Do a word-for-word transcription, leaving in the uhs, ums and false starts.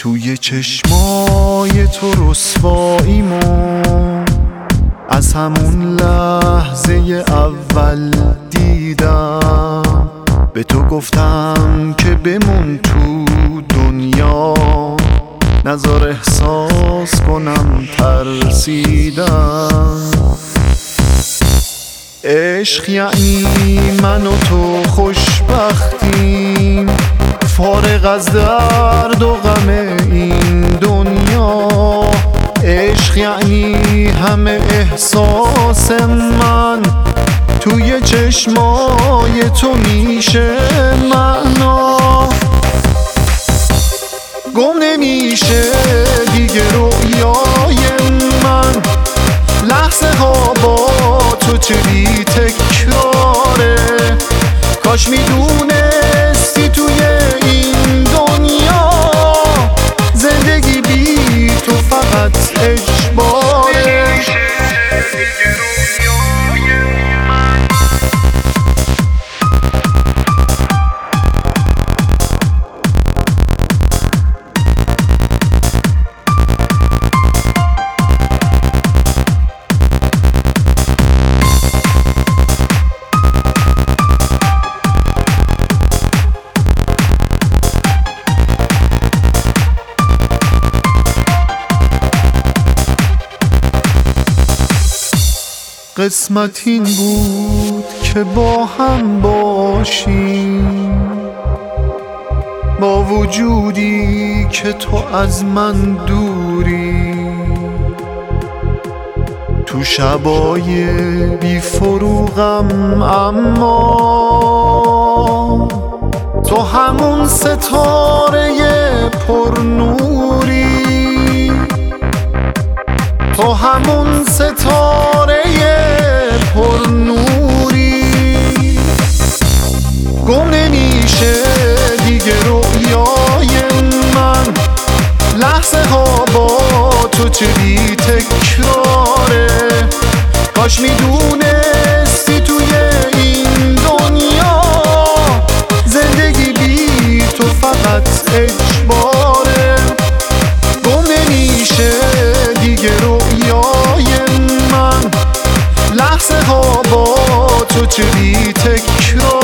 توی چشمای تو رسواییمو از همون لحظه اول دیدم. به تو گفتم که بمون تو دنیا، نذار احساس کنم ترسیدم. عشق یعنی من و تو خوشبختیم، فارغ از درد و غم این دنیا. عشق یعنی همه احساس من توی چشمای تو میشه معنا. گم نمیشه دیگه رویای من، لحظه ها با تو چه بی تکراره. کاش میدونستی توی این دنیا زندگی بی تو فقط اجباره. قسمت این بود که با هم باشیم، با وجودی که تو از من دوری. تو شبای بی فروغم اما تو همون ستاره پرنوری، تو همون ستاره پرنوری. گم نمیشه دیگه رویای من، لحظه ها با تو چه بی تکراره. کاش میدونستی توی این دنیا زندگی بی تو فقط اجباره. گم نمیشه دیگه رویای من، لحظه ها با تو چه بی تکرار.